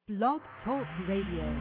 Blog Talk Radio.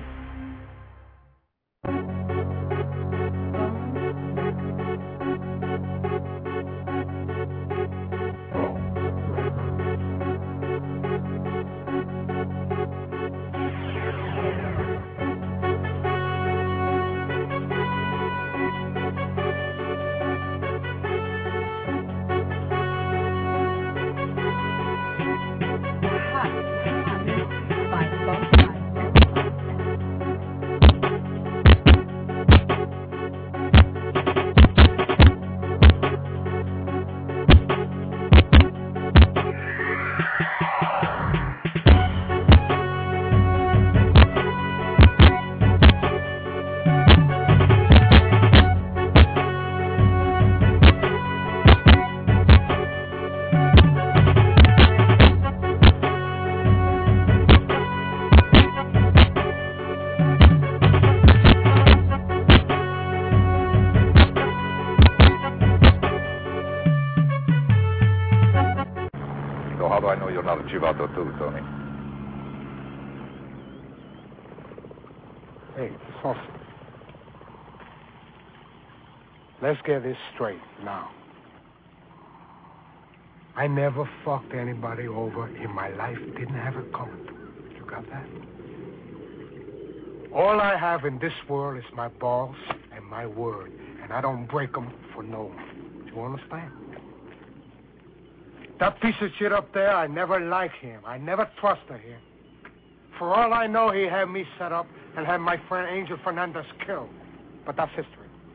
Chivato too, Tony. Hey, Saucy. Let's get this straight now. I never fucked anybody over in my life. Didn't have a coat. You got that? All I have in this world is my balls and my word, and I don't break them for no one. Do you understand? That piece of shit up there, I never liked him. I never trusted him. For all I know, he had me set up and had my friend Angel Fernandez killed. But that's history.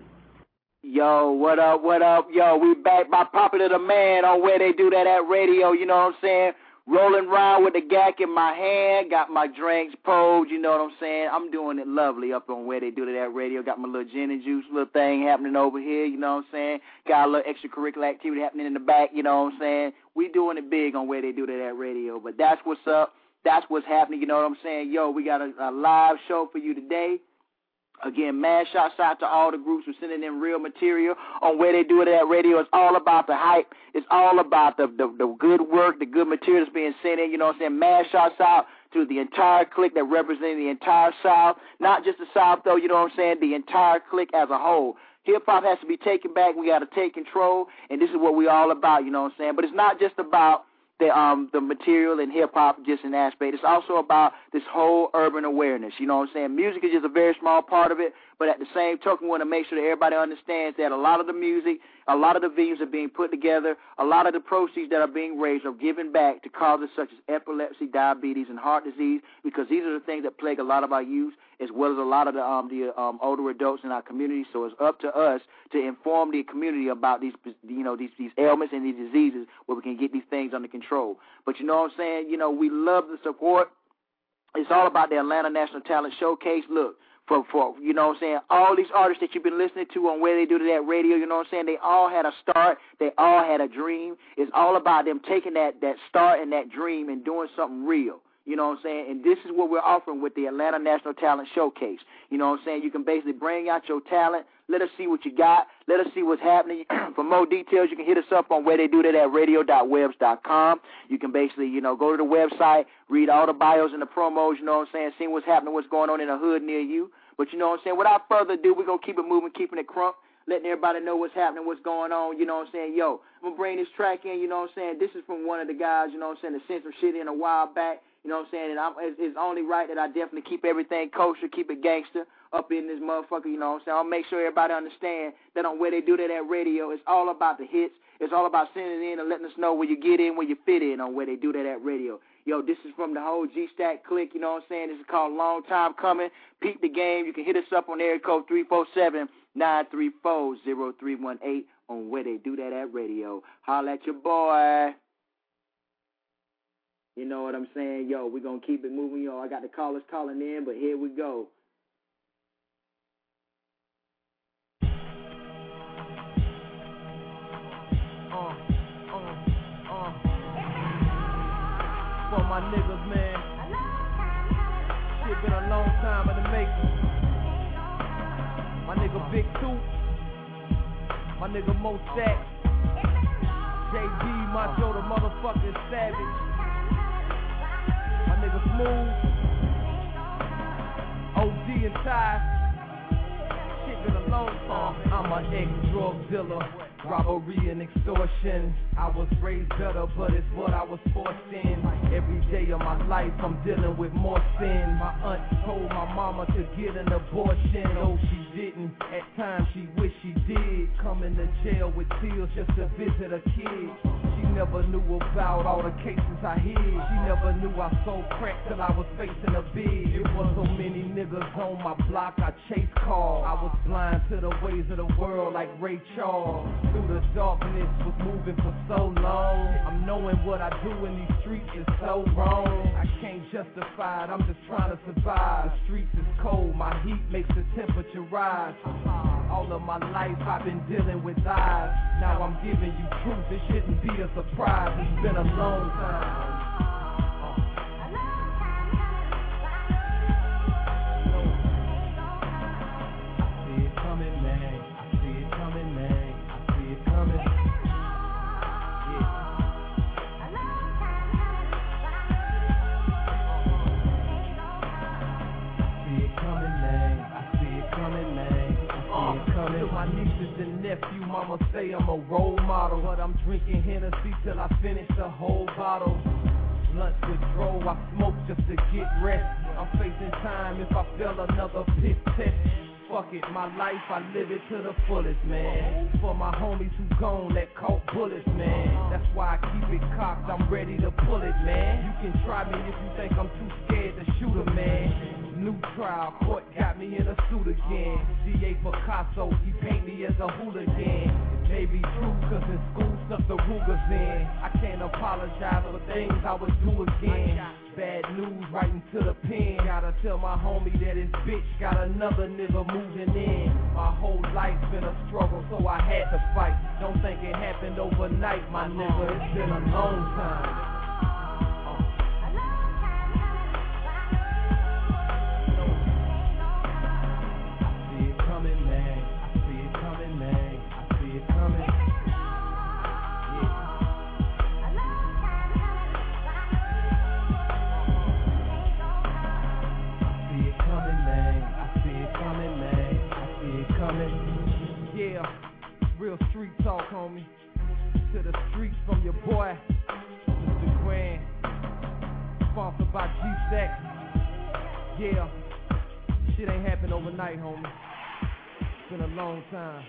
Yo, what up, what up? Yo, we back by Popular the Man on Where They Do That at Radio, you know what I'm saying? Rolling around with the gack in my hand, got my drinks pulled, you know what I'm saying? I'm doing it lovely up on Where They Do That at Radio. Got my little gin and juice little thing happening over here, you know what I'm saying? Got a little extracurricular activity happening in the back, you know what I'm saying? We doing it big on Where They Do That at Radio, but that's what's up. That's what's happening, you know what I'm saying? Yo, we got a live show for you today. Again, mad shouts out to all the groups for sending in real material on Where They Do It at Radio. It's all about the hype. It's all about the good work, the good material that's being sent in. You know what I'm saying? Mad shouts out to the entire clique that represented the entire South. Not just the South, though, you know what I'm saying? The entire clique as a whole. Hip-hop has to be taken back. We got to take control, and this is what we're all about, you know what I'm saying? But it's not just about the material and hip-hop just an aspect. It's also about this whole urban awareness, you know what I'm saying? Music is just a very small part of it, but at the same token, we want to make sure that everybody understands that a lot of the music, a lot of the venues are being put together, a lot of the proceeds that are being raised are given back to causes such as epilepsy, diabetes, and heart disease, because these are the things that plague a lot of our youth, as well as a lot of the older adults in our community. So it's up to us to inform the community about these ailments and these diseases where we can get these things under control. But you know what I'm saying? You know, we love the support. It's all about the Atlanta National Talent Showcase. Look, for you know what I'm saying, all these artists that you've been listening to on Where They Do That Radio, you know what I'm saying, they all had a start. They all had a dream. It's all about them taking that start and that dream and doing something real. You know what I'm saying? And this is what we're offering with the Atlanta National Talent Showcase. You know what I'm saying? You can basically bring out your talent. Let us see what you got. Let us see what's happening. For more details, you can hit us up on where they do that at radio.webs.com. You can basically, you know, go to the website, read all the bios and the promos, you know what I'm saying, see what's happening, what's going on in the hood near you. But you know what I'm saying? Without further ado, we're going to keep it moving, keeping it crunk, letting everybody know what's happening, what's going on, you know what I'm saying? Yo, I'm going to bring this track in, you know what I'm saying? This is from one of the guys, you know what I'm saying, that sent some shit in a while back. You know what I'm saying? And it's only right that I definitely keep everything kosher, keep it gangster up in this motherfucker, you know what I'm saying? I'll make sure everybody understand that on Where They Do That at Radio, it's all about the hits. It's all about sending in and letting us know where you get in, where you fit in on Where They Do That at Radio. Yo, this is from the whole G-Stack clique, you know what I'm saying? This is called Long Time Coming. Peep the game. You can hit us up on area code 347-934-0318 on Where They Do That at Radio. Holla at your boy. You know what I'm saying? Yo, we're going to keep it moving. Yo, I got the callers calling in, but here we go. For my niggas, man. Shit been a long time in the making. My nigga Big Two. My nigga Mo Stack. JB, Macho the motherfucking Savage. My nigga Smooth. ties. Shit been a long time. I'm an ex-drug dealer, robbery and extortion. I was raised better, but it's what I was forced in. Every day of my life, I'm dealing with more sin. My aunt told my mama to get an abortion. No, she didn't. At times, she wished she did. Coming to jail with tears just to visit a kid. She never knew about all the cases I hid. She never knew I sold crack till I was facing a bid. It was so many niggas on my block, I chased cars. I was blind to the ways of the world like Ray Charles. Through the darkness, was moving for so long. I'm knowing what I do in these streets is so wrong. I can't justify it, I'm just trying to survive. The streets is cold, my heat makes the temperature rise. All of my life I've been dealing with lies. Now I'm giving you truth, it shouldn't be a surprise. It's been a long time. My nieces and nephew, mama say I'm a role model, but I'm drinking Hennessy till I finish the whole bottle. Lunch with Dro, I smoke just to get rest. I'm facing time if I fail another piss test. Fuck it, my life, I live it to the fullest, man. For my homies who gone that caught bullets, man. That's why I keep it cocked, I'm ready to pull it, man. You can try me if you think I'm too scared to shoot a man. New trial, court got me in a suit again. D.A. Picasso, he paint me as a hooligan. It may be true, cause in school stuff the Rugers in. I can't apologize for things I would do again. Bad news writing to the pen. Gotta tell my homie that his bitch got another nigga moving in. My whole life's been a struggle, so I had to fight. Don't think it happened overnight, my nigga. It's been a long time. Yeah, real street talk, homie. To the streets from your boy, Mr. Grand. Sponsored by G-Stack. Yeah, shit ain't happened overnight, homie. It's been a long time.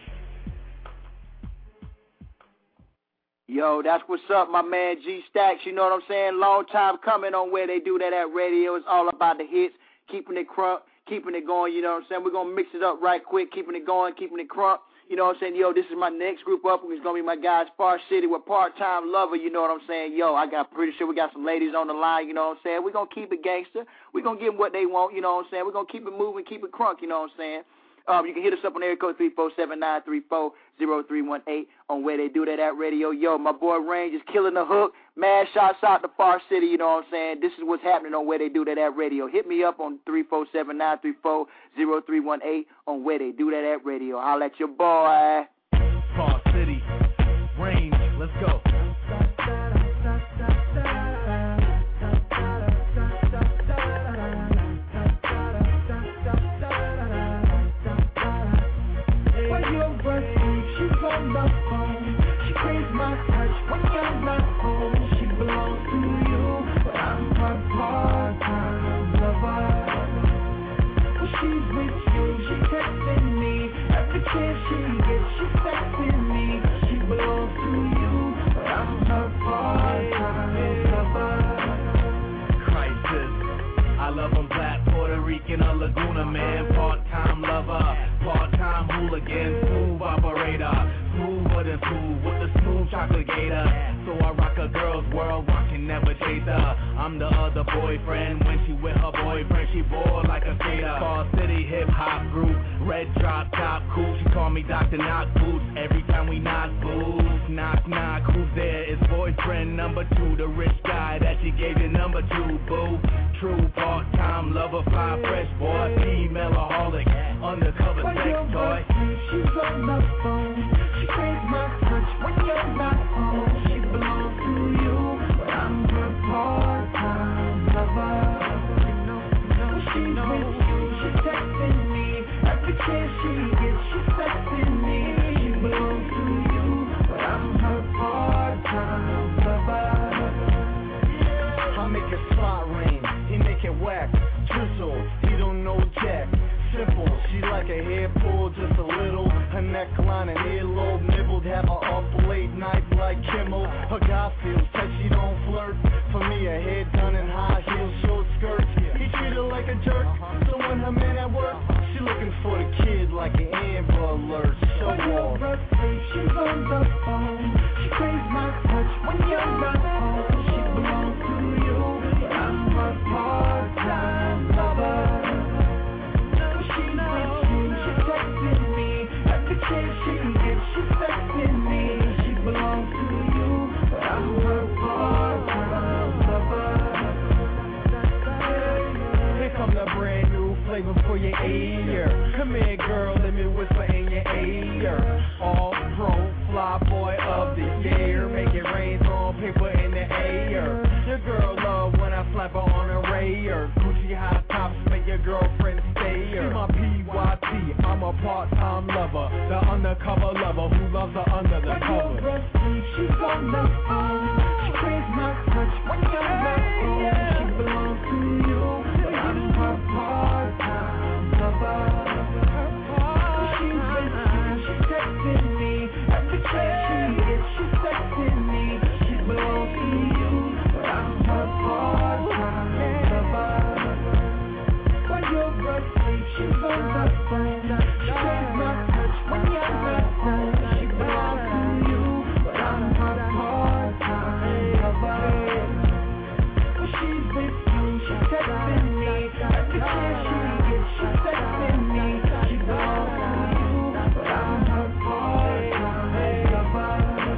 Yo, that's what's up, my man G-Stacks. You know what I'm saying? Long time coming on Where They Do That at Radio. It's all about the hits, keeping it crunk, keeping it going, you know what I'm saying? We're going to mix it up right quick, keeping it going, keeping it crunk. You know what I'm saying? Yo, this is my next group up. It's going to be my guys, Far City with Part-Time Lover, you know what I'm saying? Yo, I got pretty sure we got some ladies on the line, you know what I'm saying? We're going to keep it gangster. We're going to give them what they want, you know what I'm saying? We're going to keep it moving, keep it crunk, you know what I'm saying? You can hit us up on area code 347-934-0318 on Where They Do That at Radio. Yo, my boy Range is killing the hook. Mad shouts out to Far City, you know what I'm saying? This is what's happening on Where They Do That at Radio. Hit me up on 347-934-0318 on Where They Do That at Radio. Holla at your boy. Far City, Range, let's go. On the phone, she craves my touch when you're not home. She belongs to you, but I'm her part-time lover. When she's with you, she's texting me. Every chance she gets, she's texting me. She belongs to you, but I'm her part-time lover. Crisis, I love them black, Puerto Rican, or Laguna man. Part-time lover, part-time hooligan, smooth operator. Smoother than smooth with the smooth chocolate gator. So I rock a girl's world, rockin' never chase her. I'm the other boyfriend. When she with her boyfriend, she bored like a skater. Fall City hip hop group, red drop top cool. She call me Dr. Knock Boots. Every time we knock boots, knock knock. Who's there? It's boyfriend number 2, the rich guy that she gave you number 2. Boo, true part-time lover, fly fresh boy, female-aholic, undercover sex toy. She's on the phone. She craves my touch when you're not home. She belongs to you, but I'm her part-time lover. When she's with you, she's texting me. her hair pulled just a little, her neckline and earlobe nibbled, have her up late night like Kimmel. Her guy feels tight, she don't flirt. For me, her head done in high heels, short skirts. He treat her like a jerk, so when her man at work, she looking for the kid like an Amber Alert. Show off. She's on the phone. She craves my touch when you're not home. She belongs to you, but I'm her part-time lover. She's with you, she's texting me. Every chance she gets, she's texting me. She belongs to you, but I'm her part-time lover. Here come the brand new flavor for your ear. Come here, girl, let me whisper in your ear. All pro, fly boy of the year. Make it rain, throwing paper in the air. Your girl love when I slap her on a rayer. Gucci high tops make your girlfriend stay here. She my PYT, I'm a part-time lover. The undercover lover who loves her under the cover. She's on the phone. She craves my touch when you're not home. She belongs to you, but I'm her part-time lover. She's with you, she's texting me. Every chance she gets, she's texting me. She belongs to you, but I'm her part-time lover. When you're asleep, she's on the phone. She craves my touch when you're not home. She belongs to you, but I'm her part-time lover. When she's with you, she's texting me. Every chance she gets, she's texting me. She belongs to you, but I'm her part-time lover.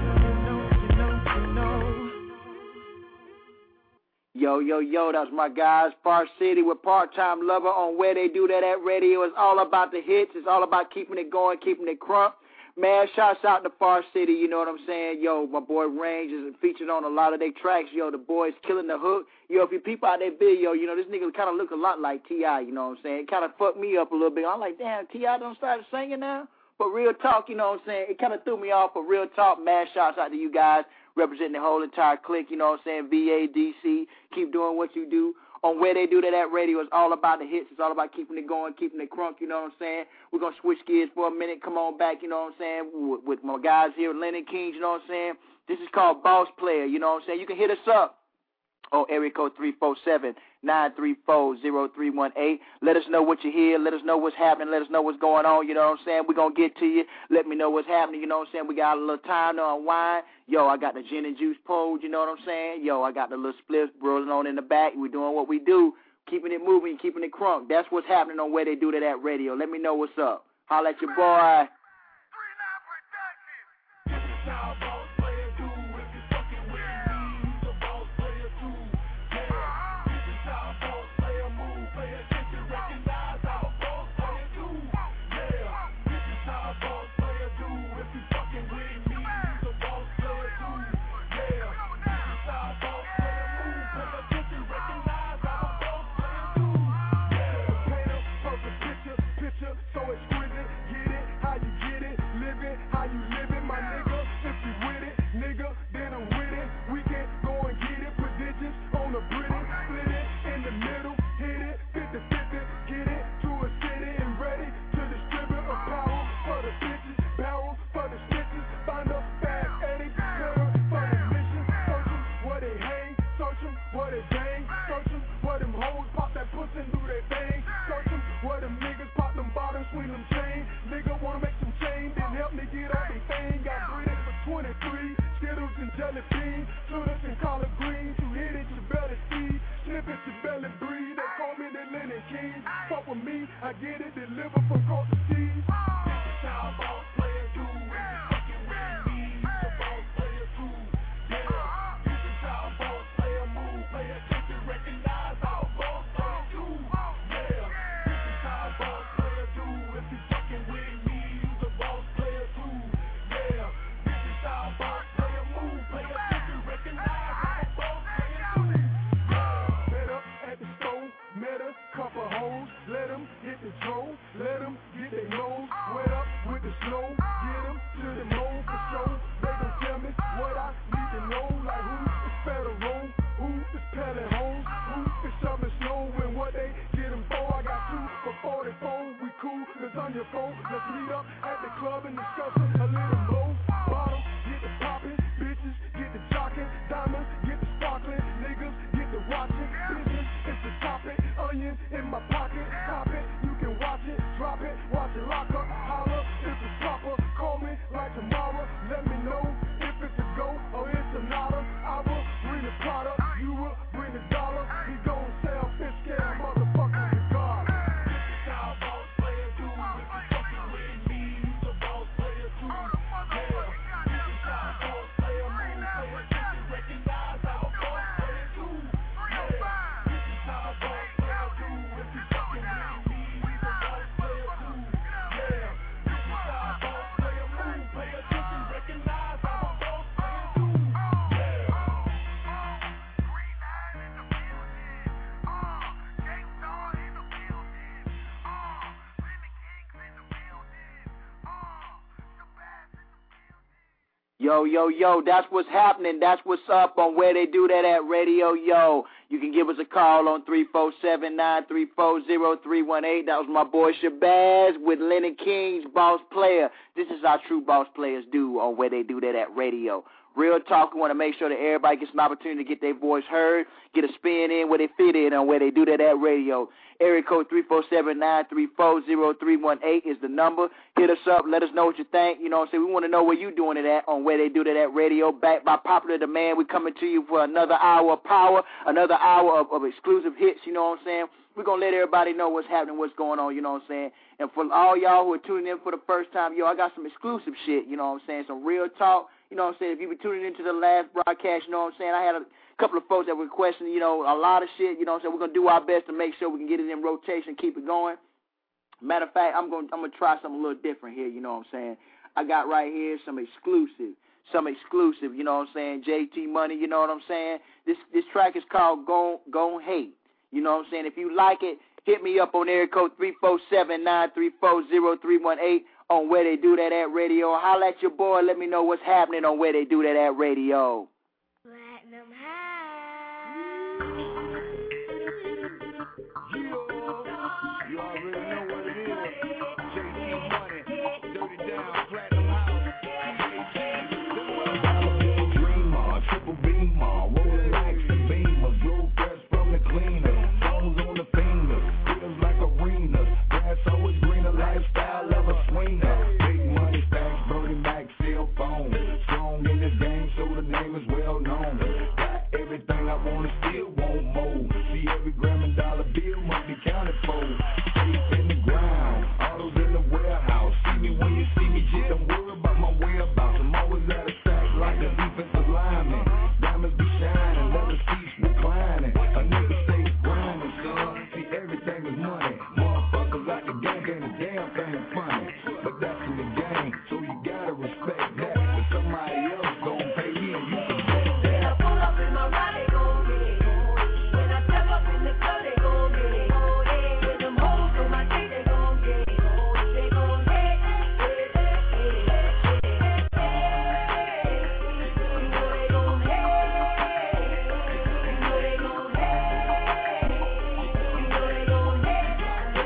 Yo, that's my guys, Far City with Part-Time Lover on Where They Do That at Radio. It's all about the hits. It's all about keeping it going, keeping it crunk. Man, shouts out to Far City, you know what I'm saying? Yo, my boy Range is featured on a lot of their tracks. Yo, the boy's killing the hook. Yo, if you peep out that video, you know, this nigga kind of look a lot like T.I., you know what I'm saying? It kind of fucked me up a little bit. I'm like, damn, T.I. don't start singing now? But real talk, you know what I'm saying? It kind of threw me off, but real talk, man, shouts out to you guys representing the whole entire clique, you know what I'm saying? VA, DC, keep doing what you do. On Where They Do That at Radio, it's all about the hits. It's all about keeping it going, keeping it crunk, you know what I'm saying? We're going to switch gears for a minute. Come on back, you know what I'm saying, with my guys here, Lennon Kings, you know what I'm saying? This is called Boss Player, you know what I'm saying? You can hit us up on area code 347-934-0318. Let us know what you hear. Let us know what's happening. Let us know what's going on, you know what I'm saying? We're going to get to you. Let me know what's happening, you know what I'm saying? We got a little time to unwind. Yo, I got the gin and juice pulled, you know what I'm saying? Yo, I got the little spliffs rolling on in the back. We're doing what we do, keeping it moving, keeping it crunk. That's what's happening on Where They Do That at Radio. Let me know what's up. Holla at your boy. on your phone. Let's meet up at the club and discuss a little more. Bottom, get the poppin', bitches, get the jockin', diamonds, get the sparklin', niggas, get the watchin', business, it's the topic, onion in my pocket, pop it, you can watch it, drop it, watch it, lock up, holler, if it's proper, call me like tomorrow, let me know if it's a go or it's a nada, I will bring the product, you will bring the dollar, we gon' sell fish scale motherfuckers regardless. This is how boss players do, if you fucking with me, you's a boss player too, yeah, this is how boss player move, pay attention, recognize how boss players do, yeah, this is how boss player do, if you fucking with me, you's a boss player too, yeah, this is how boss player move, pay attention, recognize how boss player do, yeah. Yo, that's what's happening. That's what's up on Where They Do That at Radio. Yo, you can give us a call on 347-934-0318. That was my boy Shabazz with Lennon King's Boss Player. This is how true boss players do on Where They Do That at Radio. Real talk, we want to make sure that everybody gets an opportunity to get their voice heard, get a spin in where they fit in on Where They Do That at Radio. Area code 347-934-0318 is the number. Hit us up. Let us know what you think. You know what I'm saying? We want to know where you doing it at on Where They Do That at Radio. Backed by popular demand, we're coming to you for another hour of power, another hour of exclusive hits, you know what I'm saying? We're going to let everybody know what's happening, what's going on, you know what I'm saying? And for all y'all who are tuning in for the first time, yo, I got some exclusive shit, you know what I'm saying? Some real talk, you know what I'm saying? If you've been tuning into the last broadcast, you know what I'm saying? I had a couple of folks that were questioning, you know, a lot of shit, you know what I'm saying? We're going to do our best to make sure we can get it in rotation, keep it going. Matter of fact, I'm gonna try something a little different here, you know what I'm saying? I got right here some exclusive, you know what I'm saying? JT Money, you know what I'm saying? This track is called Gon' Hate, you know what I'm saying? If you like it, hit me up on area code 347-934-0318 on Where They Do That at Radio. Holla at your boy, let me know what's happening on Where They Do That at Radio. Platinum High. You already know what it is. JT Money, Dirty Down, Platinum House. Dreamer, triple beamer, rolling like the beamer, blue fresh from the cleaner, phones on the fingers, freedom's like arenas, grass always greener, lifestyle of a swinger. Big money stacks, burning back cell phone, strong in this game, so the name is well known. Got everything I want, still won't mold. See every gram and dollar bill must be counted for. Safe in the ground, autos in the warehouse. See me when you see me, shit, don't worry about my whereabouts. I'm always out of sack like the defensive lineman. Diamonds be shining, leather seats reclining. A nigga stay grinding, son. See, everything is money. Motherfuckers like the gang ain't a damn thing funny. But that's in the game, so you gotta respect that. If somebody else gon' pay me and you can bet that. I pull up in my ride, they gon' get it. When I step up in the club, they gon' get it. When them hoes on my dick, they gon' get it. They gon' get it. You know they gon' hate. You know they gon' hate. You know they gon' hate.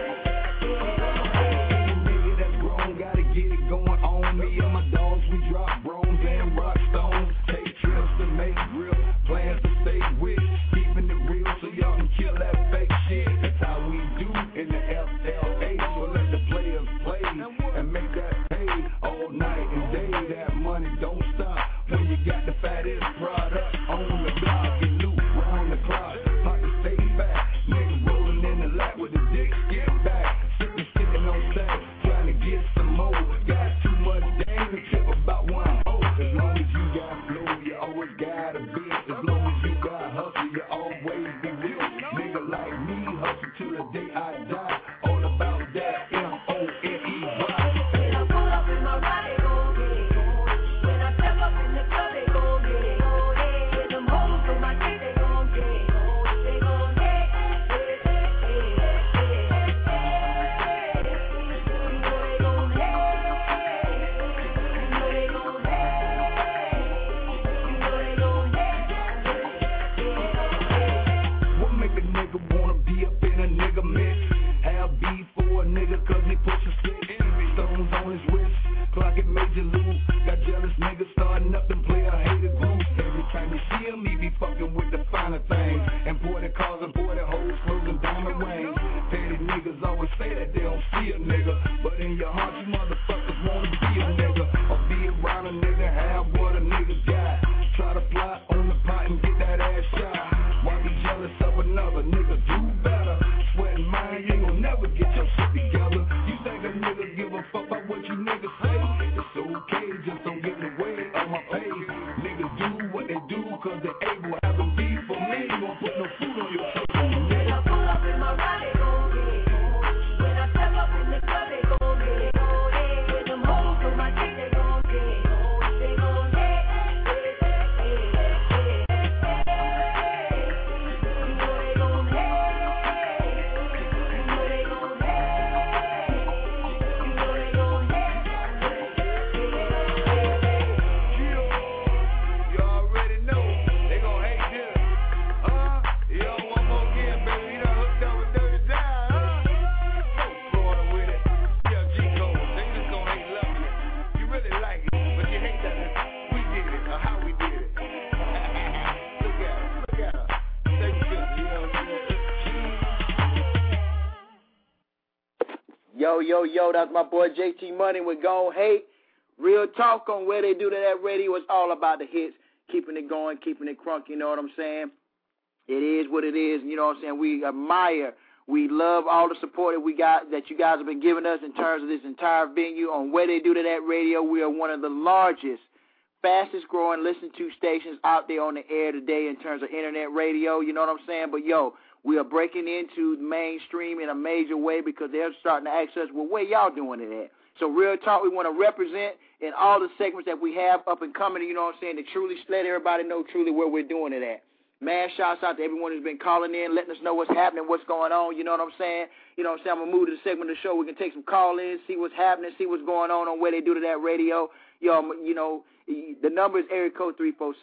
Nigga that's grown, gotta get it going on. Me and my dogs, we drop bros and rock stones. Take trips to make real plans to stay with. Keeping it real so y'all can kill that fake shit. That's how we do in the FLA. So let the players play and make that pay all night and day. That money don't stop when you got the fattest product on the block. Get loot round the clock, pocket stay fat. Nigga rolling in the lap with the dick skip back. Sitting on stack, trying to get some more. Got too much game to trip about one hoe. As long as you got flow, you always got a bitch. As long as you got hustle, you always be real. Nigga like me, hustle till the day I die. All about that M-O-N-E vibe. When I pull up in my ride, they gon' get it. When I step up in the club, they gon' get it. When them hoes on my dick, they gon' get it. They gon' get it. You know they gon' hate. You know they gon' hate. You know they gon' hate. What make a nigga wanna be up in a nigga mix? Have say that they don't see a nigga, but in your heart you motherfuckers wanna be a nigga, or be around a nigga, have what a nigga got. Try to plot on the pot and get that ass shot. Why be jealous of another nigga? Do better. Sweat and mind, you ain't gon' never get your shit together. You think a nigga give a fuck about what you niggas say? It's okay, just don't get in the way of my page. Niggas do what they do cause they able. Have a beef for me, you won't put no food on your table. When I pull up in my ride, they gon' get it. When I step up in the club, they gon' get it. With them hoes on my dick, they gon' get it. They gon' get it. Yo, that's my boy JT Money with Gone Hate. Real talk on Where They Do That at Radio. It's all about the hits, keeping it going, keeping it crunk, you know what I'm saying? It is what it is, you know what I'm saying? We admire, we love all the support that we got, that you guys have been giving us in terms of this entire venue on Where They Do That at Radio. We are one of the largest, fastest growing listen to stations out there on the air today in terms of internet radio, you know what I'm saying? But yo, we are breaking into mainstream in a major way because they're starting to ask us, well, where y'all doing it at? So real talk, we want to represent in all the segments that we have up and coming, you know what I'm saying, to truly let everybody know truly where we're doing it at. Man, shouts out to everyone who's been calling in, letting us know what's happening, what's going on, you know what I'm saying? You know what I'm saying? I'm going to move to the segment of the show. We can take some call-ins, see what's happening, see what's going on Where They Do To That Radio. Yo, you know, the number is area code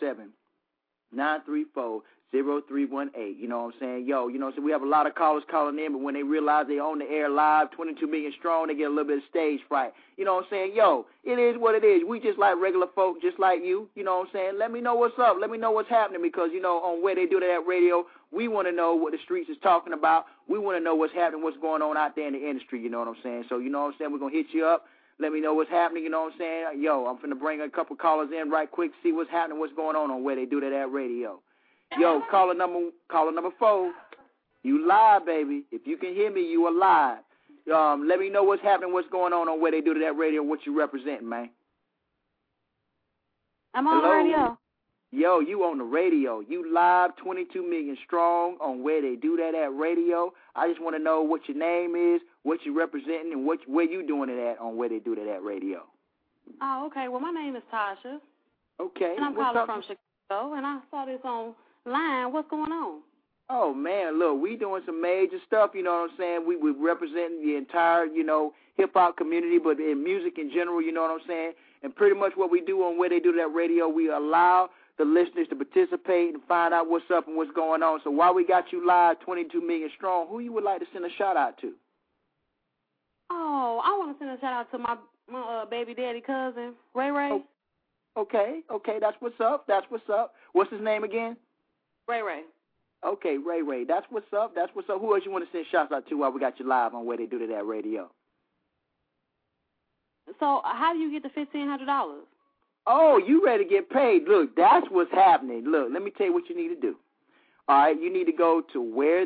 347-934-0318. You know what I'm saying? Yo, you know, so we have a lot of callers calling in, but when they realize they're on the air live, 22 million strong, they get a little bit of stage fright. You know what I'm saying? Yo, it is what it is. We just like regular folk, just like you. You know what I'm saying? Let me know what's up. Let me know what's happening because, you know, on Where They Do That at Radio, we want to know what the streets is talking about. We want to know what's happening, what's going on out there in the industry. You know what I'm saying? So, you know what I'm saying? We're going to hit you up. Let me know what's happening, you know what I'm saying? Yo, I'm finna bring a couple callers in right quick, see what's happening, what's going on Where They Do That at Radio. Yo, caller number 4. You live, baby. If you can hear me, you are live. Let me know what's happening, what's going on Where They Do That Radio, what you representing, man. I'm on the radio. Yo, you on the radio. You live, 22 million strong on Where They Do That at Radio. I just want to know what your name is, what you representing, and where you doing it at on Where They Do That at Radio. Oh, okay. Well, my name is Tasha. Okay. And I'm calling from Chicago, and I saw this online. What's going on? Oh, man, look, we doing some major stuff, you know what I'm saying? We representing the entire, you know, hip-hop community, but in music in general, you know what I'm saying? And pretty much what we do on Where They Do That Radio, we allow the listeners to participate and find out what's up and what's going on. So while we got you live, 22 million strong, who you would like to send a shout-out to? Oh, I want to send a shout-out to my baby daddy cousin, Ray Ray. Oh, okay, that's what's up. What's his name again? Ray Ray. Okay, Ray Ray, that's what's up. Who else you want to send shots out to while we got you live on Where They Do That Radio? So how do you get the $1,500? Oh, you ready to get paid. Look, that's what's happening. Look, let me tell you what you need to do. All right, you need to go to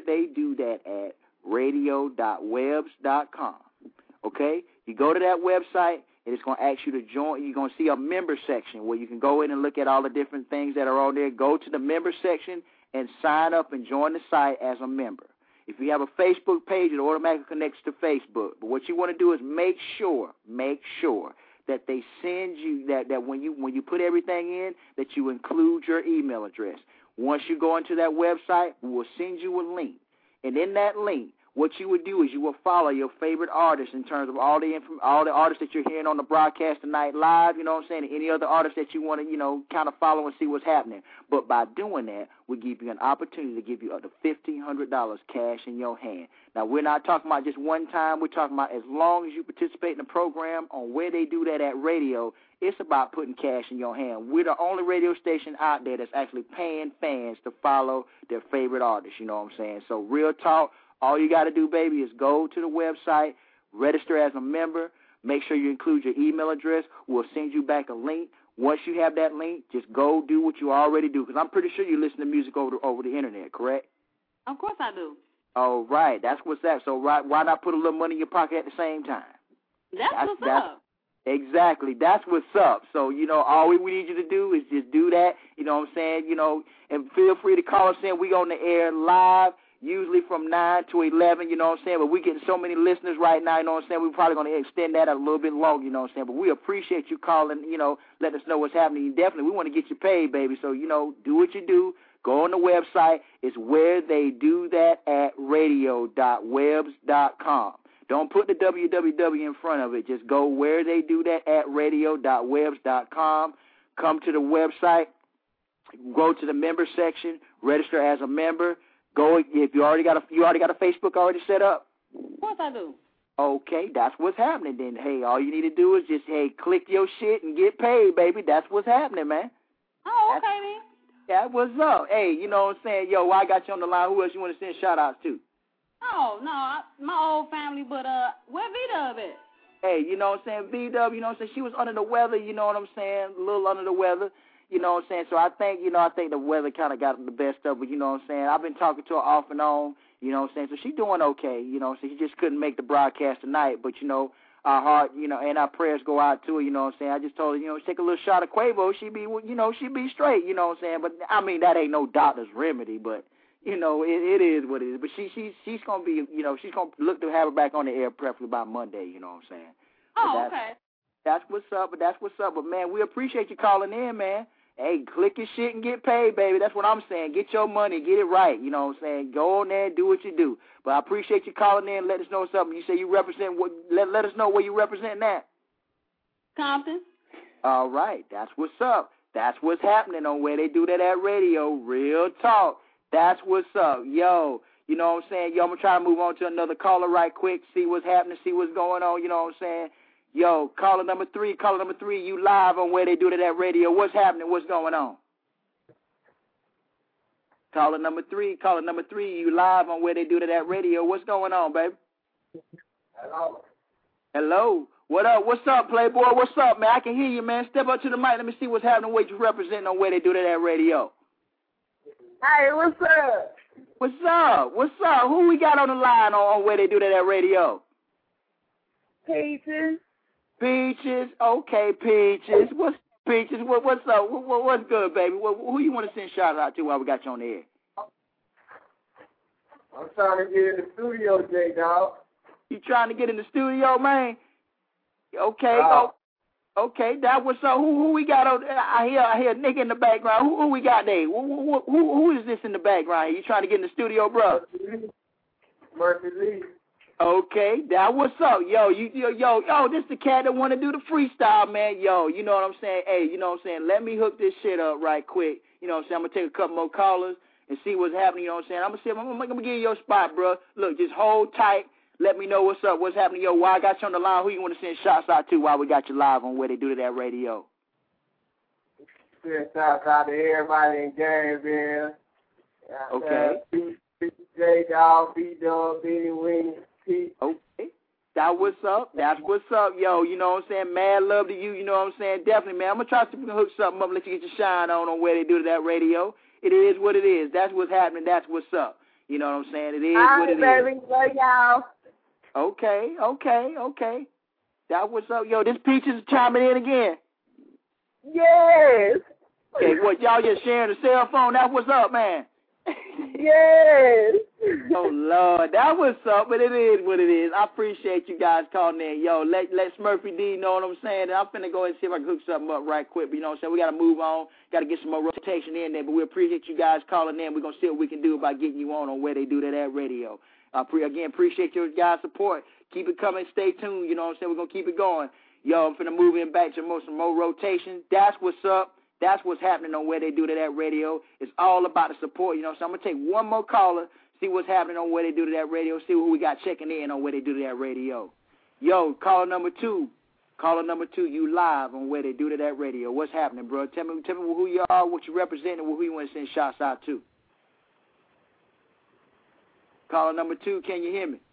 wheretheydothat@radio.webs.com. Okay? You go to that website, and it's going to ask you to join. You're going to see a member section where you can go in and look at all the different things that are on there. Go to the member section and sign up and join the site as a member. If you have a Facebook page, it automatically connects to Facebook. But what you want to do is make sure that they send you that when you put everything in, that you include your email address. Once you go into that website, we will send you a link. And in that link, what you would do is you will follow your favorite artists in terms of all the artists that you're hearing on the broadcast tonight live, you know what I'm saying, and any other artists that you want to, you know, kind of follow and see what's happening. But by doing that, we give you an opportunity to give you up to $1,500 cash in your hand. Now, we're not talking about just one time. We're talking about as long as you participate in the program on Where They Do That at Radio, it's about putting cash in your hand. We're the only radio station out there that's actually paying fans to follow their favorite artists, you know what I'm saying? So real talk, All you got to do, baby, is go to the website, register as a member, make sure you include your email address. We'll send you back a link. Once you have that link, just go do what you already do, because I'm pretty sure you listen to music over the Internet, correct? Of course I do. All right, that's what's that. So why not put a little money in your pocket at the same time? That's what's up. Exactly. That's what's up. So, all we need you to do is just do that, you know what I'm saying, and feel free to call us in. We on the air live, usually from 9 to 11, you know what I'm saying, but we're getting so many listeners right now, you know what I'm saying, we're probably going to extend that a little bit longer, you know what I'm saying, but we appreciate you calling, letting us know what's happening. Definitely, we want to get you paid, baby, so, do what you do. Go on the website. It's where they do that at radio.webs.com. Don't put the www in front of it. Just go where they do that at radio.webs.com. Come to the website. Go to the member section. Register as a member. Go if you already got a Facebook already set up. Of course I do. Okay, that's what's happening then. Hey, all you need to do is just click your shit and get paid, baby. That's what's happening, man. Oh, okay then. Yeah, what's up? Hey, you know what I'm saying? Yo, I got you on the line. Who else you want to send shout-outs to? Oh, no, my old family, but where V-Dub at? Hey, you know what I'm saying? V-Dub, you know what I'm saying? She was under the weather, you know what I'm saying? A little under the weather, you know what I'm saying? So I think the weather kind of got the best of her, you know what I'm saying? I've been talking to her off and on, you know what I'm saying? So she's doing okay, you know what I'm saying? She just couldn't make the broadcast tonight, but, our heart, and our prayers go out to her, you know what I'm saying? I just told her, take a little shot of Quavo, she'd be straight, you know what I'm saying? But, I mean, that ain't no doctor's remedy, but, it is what it is. But she's going to be, she's going to look to have her back on the air preferably by Monday, you know what I'm saying? Oh, okay. That's what's up, But, man, we appreciate you calling in, man. Hey, click your shit and get paid, baby. That's what I'm saying. Get your money. Get it right. You know what I'm saying? Go on there and do what you do. But I appreciate you calling in and let us know something. You say you represent what? Let us know where you represent at. Compton. All right. That's what's up. That's what's happening on Where They Do That at Radio. Real talk. That's what's up. Yo, you know what I'm saying? Yo, I'm going to try to move on to another caller right quick, see what's happening, see what's going on. You know what I'm saying? Yo, caller number three, you live on Where They Do That at Radio. What's happening? What's going on? Caller number three, you live on Where They Do That at Radio. What's going on, baby? Hello. What up? What's up, Playboy? What's up, man? I can hear you, man. Step up to the mic. Let me see what's happening, what you representing on Where They Do That at Radio. Hey, what's up? What's up? Who we got on the line on Where They Do That at Radio? Peaches. Peaches, okay, Peaches. What's Peaches? What's up? What's good, baby? Who you want to send shout out to while we got you on the air? I'm trying to get in the studio, J-Dog. You trying to get in the studio, man? Okay, okay. That was so. Who we got on? I hear a nigga in the background. Who we got there? Who is this in the background? You trying to get in the studio, bro? Murphy Lee. Okay, that what's up, yo, this the cat that want to do the freestyle, man, yo, you know what I'm saying, hey, you know what I'm saying, let me hook this shit up right quick, you know what I'm saying, I'm going to take a couple more callers and see what's happening, you know what I'm saying, I'm going to give you your spot, bro, look, just hold tight, let me know what's up, what's happening, yo, while I got you on the line, who you want to send shots out to while we got you live on Where They Do That at Radio? Send shots out to everybody in Gainesville. Okay. J-Dog, B-Dub, B-Wing. Okay. That's what's up, yo, you know what I'm saying, mad love to you, you know what I'm saying, definitely, man, I'm going to try to hook something up and let you get your shine on Where They Do That Radio. It is what it is, that's what's happening, that's what's up, you know what I'm saying, it is what it baby. is. Love y'all. Okay. That what's up, yo, this Peaches is chiming in again. Yes. Okay, what, y'all just sharing the cell phone, that's what's up, man. Yes. Oh, Lord, that was up, but it is what it is. I appreciate you guys calling in. Yo, let Smurfy D know what I'm saying. I'm finna go ahead and see if I can hook something up right quick. But you know what I'm saying? We got to move on. Got to get some more rotation in there. But we appreciate you guys calling in. We're going to see what we can do about getting you on Where They Do That at Radio. Again, appreciate your guys' support. Keep it coming. Stay tuned. You know what I'm saying? We're going to keep it going. Yo, I'm finna move in back to some more rotation. That's what's up. That's what's happening on Where They Do That at Radio. It's all about the support, you know. So I'm going to take one more caller, see what's happening on Where They Do That Radio, see who we got checking in on Where They Do That Radio. Yo, caller number two, you live on Where They Do That Radio. What's happening, bro? Tell me who you are, what you represent, and who you want to send shots out to. Caller number 2, can you hear me?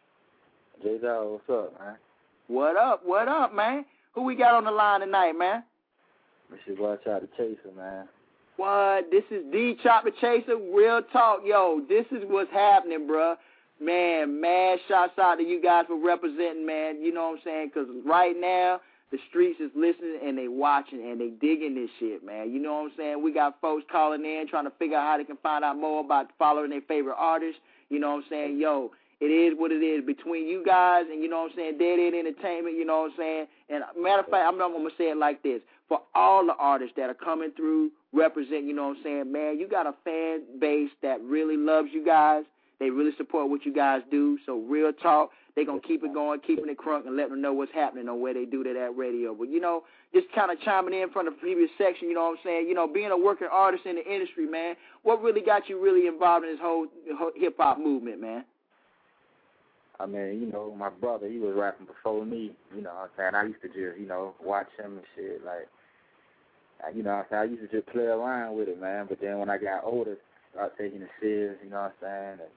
J-Dog, what's up, man? What up, man? Who we got on the line tonight, man? It's your boy Chop the Chaser, man. What? This is D Chop the Chaser. Real talk, yo. This is what's happening, bruh. Man, mad shouts out to you guys for representing, man. You know what I'm saying? Because right now, the streets is listening and they watching and they digging this shit, man. You know what I'm saying? We got folks calling in trying to figure out how they can find out more about following their favorite artists. You know what I'm saying? Yo, it is what it is between you guys and, you know what I'm saying, Dead End Entertainment, you know what I'm saying? And matter of fact, I'm not going to say it like this. For all the artists that are coming through, representing, you know what I'm saying, man, you got a fan base that really loves you guys. They really support what you guys do. So real talk, they're going to keep it going, keeping it crunk, and let them know what's happening on where they do that at radio. But, you know, just kind of chiming in from the previous section, you know what I'm saying, you know, being a working artist in the industry, man, what really got you really involved in this whole hip-hop movement, man? I mean, you know, my brother, he was rapping before me, you know what I'm saying? I used to just, you know, watch him and shit, like, you know what I'm saying? I used to just play around with it, man, but then when I got older, I started taking it serious, you know what I'm saying? And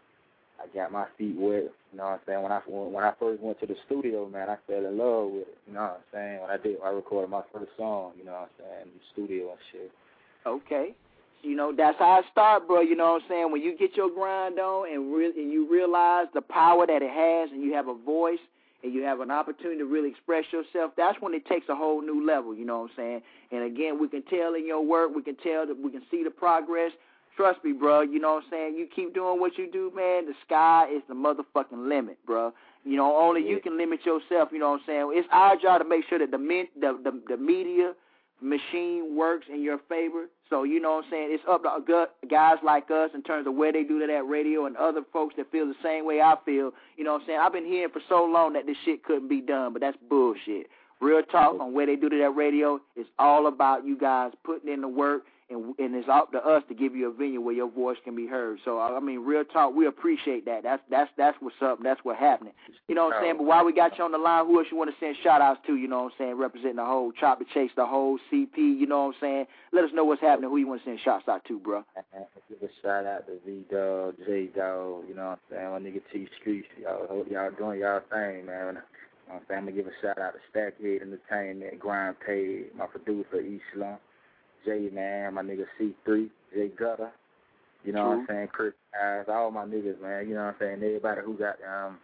I got my feet wet, you know what I'm saying? When I first went to the studio, man, I fell in love with it, you know what I'm saying? I recorded my first song, you know what I'm saying, in the studio and shit. Okay. You know, that's how it starts, bro, you know what I'm saying? When you get your grind on and you realize the power that it has and you have a voice and you have an opportunity to really express yourself, that's when it takes a whole new level, you know what I'm saying? And, again, we can tell in your work, we can tell that we can see the progress. Trust me, bro, you know what I'm saying? You keep doing what you do, man, the sky is the motherfucking limit, bro. You know, only you can limit yourself, you know what I'm saying? It's our job to make sure that the media machine works in your favor. So, you know what I'm saying, it's up to guys like us in terms of where they do that at radio and other folks that feel the same way I feel. You know what I'm saying? I've been hearing for so long that this shit couldn't be done, but that's bullshit. Real talk on where they do that radio, it's all about you guys putting in the work, and it's up to us to give you a venue where your voice can be heard. So, I mean, real talk, we appreciate that. That's what's up, and that's what's happening. You know what I'm saying? But while we got you on the line, who else you want to send shout-outs to, you know what I'm saying, representing the whole Chop the Chase, the whole CP, you know what I'm saying? Let us know what's happening, who you want to send shout-outs to, bro. Give a shout-out to V-Dog, J-Dog, you know what I'm saying, my nigga T-Street, y'all doing y'all thing, man. You know what I'm saying? I'm going to give a shout-out to Stackhead Entertainment, Grind Paid, my producer, Eastland. Jay, man, my nigga C3, Jay Gutter, you know what I'm saying, Chris Eyes, all my niggas, man, you know what I'm saying, everybody who got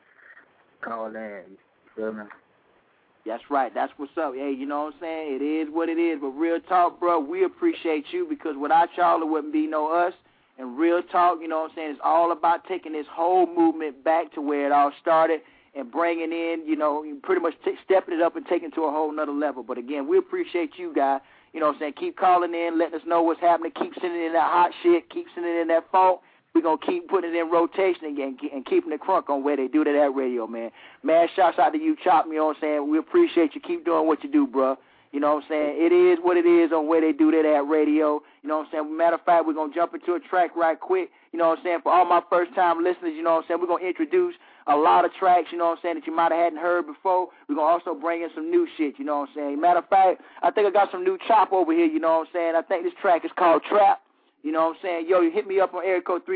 called in, you feel me? That's right, that's what's up. Hey, you know what I'm saying, it is what it is, but real talk, bro, we appreciate you because without y'all, it wouldn't be no us, and real talk, you know what I'm saying, it's all about taking this whole movement back to where it all started and bringing in, you know, pretty much stepping it up and taking it to a whole nother level. But again, we appreciate you guys. You know what I'm saying? Keep calling in, letting us know what's happening. Keep sending in that hot shit. Keep sending in that funk. We're going to keep putting it in rotation again and keeping it crunk on where they do that at radio, man. Man, shouts out to you, Chop, you know what I'm saying? We appreciate you. Keep doing what you do, bro. You know what I'm saying? It is what it is on where they do that at radio. You know what I'm saying? Matter of fact, we're going to jump into a track right quick. You know what I'm saying? For all my first-time listeners, you know what I'm saying? We're going to introduce a lot of tracks, you know what I'm saying, that you might have hadn't heard before. We're going to also bring in some new shit, you know what I'm saying? Matter of fact, I think I got some new chop over here, you know what I'm saying? I think this track is called Trap. You know what I'm saying? Yo, you hit me up on area code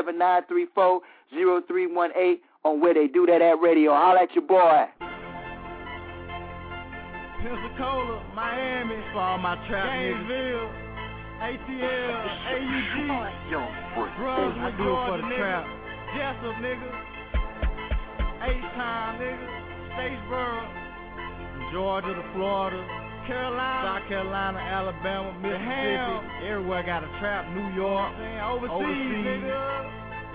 347-934-0318 on where they do that at radio. Holla at your boy. Pensacola, Miami, for all my trap Gainesville, ATL, AUG, Brunswick, Georgia, nigga, Jessup, nigga, H-Town, nigga, Statesboro, Georgia to Florida, Carolina, South Carolina, Alabama, Mississippi, everywhere got a trap, New York, overseas, nigga.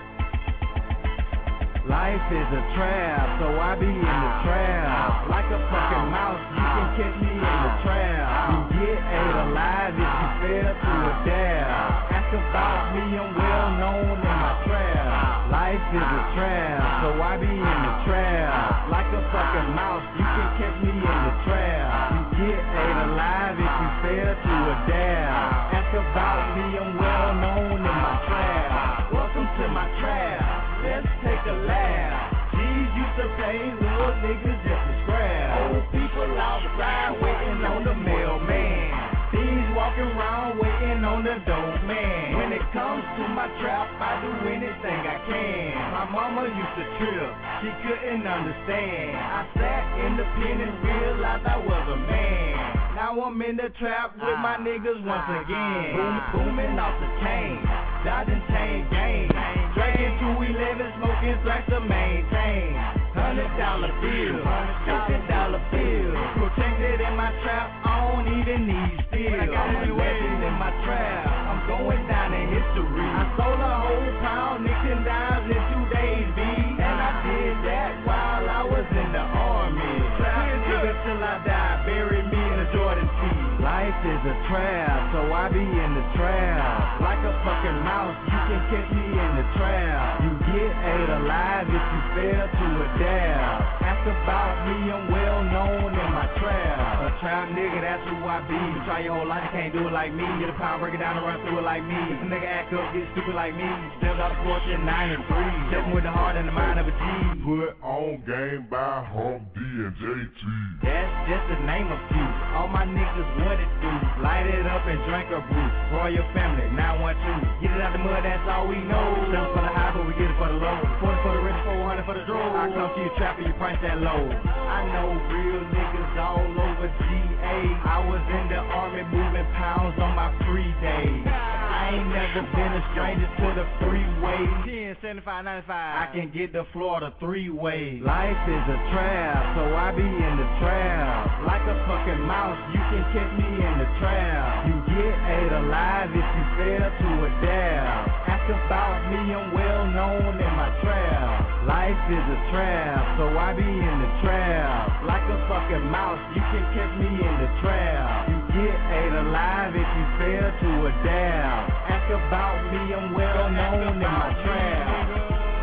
Life is a trap, so I be in the trap. Like a fucking mouse, you can catch me in the trap. You get ate alive if you fail to a dare. Ask about me, I'm well known in my trap. Life is a trap, so I be in the trap. Like a fucking mouse, you can catch me in the trap. You get ate alive if you fail to a dare. Ask about me, I'm well known in my trap. Welcome to my trap. Let's take a laugh. G's used to play little niggas just to scrap. Old people outside waiting on the mailman. Thieves walking around waiting on the dope man. When it comes to my trap, I do anything everything I can. My mama used to trip, she couldn't understand. I sat independent, realized I was a man. Now I'm in the trap with my niggas once again. Booming off the chain, dodging chain gang. Drinking 211, smoking slacks to maintain. $100 bills, $50 bills. Protected in my trap, I don't even need steel. I'm a legend in my trap, I'm going down in history. I sold a whole pound, nicks and dimes in 2 days, B. And I did that while I was in the army. Trap nigga till I die, bury me in a Jordan tee. Life is a trap, so I be in the trap. Like a fucking mouse, you can catch me in the trap. You get ate alive if you fail to adapt. Ask about me, I'm well known in my trap. A trap nigga, that's who I be. You try your whole life, you can't do it like me. Get a pound, break it down and run through it like me. If a nigga act up, get stupid like me. Still got a fortune, 9 and 3. Stepping with the heart and the mind of a G. Put on game by Home D and JT. That's just the name of few. All my niggas wanted to light it up and drink a brew. Royal family, 912. Get it out the mud, that's all we know. Sell for the high, but we get it for the low. 40 for the rich, 400 for the draw. I come to you trapping, you price that low. I know real niggas all over GA. I was in the army moving pounds on my free days. I ain't never been a stranger to the freeway. 10, 75, 95. I can get the Florida 3-way. Life is a trap, so I be in the trap. Like a fucking mouse, you can catch me in the trap. You get ate alive if you fail to adapt. Ask about me, I'm well known in my trap. Life is a trap, so I be in the trap. Like a fucking mouse, you can catch me in the trap. You get ate alive if you fail to adapt. Ask about me, I'm well known in my trap.